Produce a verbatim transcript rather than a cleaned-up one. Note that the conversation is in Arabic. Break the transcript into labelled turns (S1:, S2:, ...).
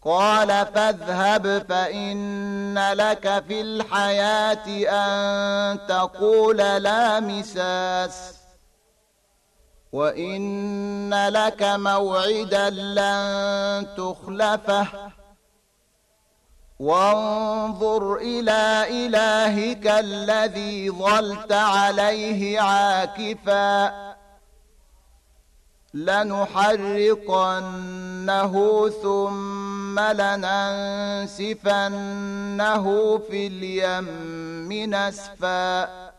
S1: قال فاذهب فإن لك في الحياة أن تقول لا مساس، وإن لك موعدا لن تخلفه، وانظر إلى إلهك الذي ظلت عليه عاكفا لنحرقنه ثم لننسفنه في اليم نسفا